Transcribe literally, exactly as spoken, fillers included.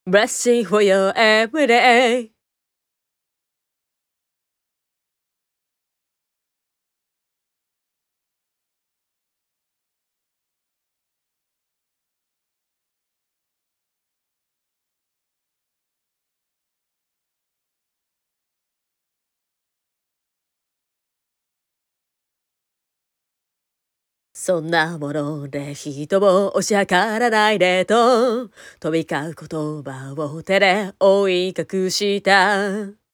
Blessing for your everyday. そんなもので人を押し量らないでと飛び交う言葉を手で覆い隠した